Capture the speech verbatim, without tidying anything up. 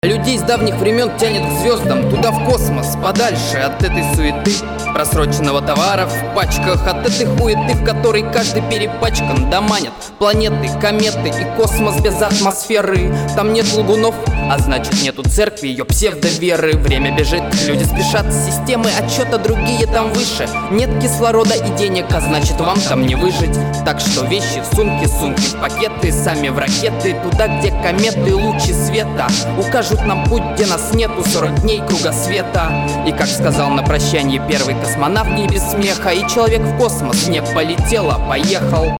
Людей с давних времен тянет к звездам, туда в космос, подальше от этой суеты, просроченного товара в пачках, от этой хуеты, в которой каждый перепачкан. Да манят планеты, кометы и космос без атмосферы. Там нет лгунов, а значит нету церкви, ее псевдоверы. Время бежит, люди спешат, системы отчета другие там выше. Нет кислорода и денег, а значит вам там не выжить. Так что вещи в сумки, сумки в пакеты, сами в ракеты, туда, где кометы, лучи света укажут нам путь, где нас нету. Сорок дней кругосвета. И как сказал на прощанье первый космонавт не без смеха, и человек в космос не полетел, а поехал.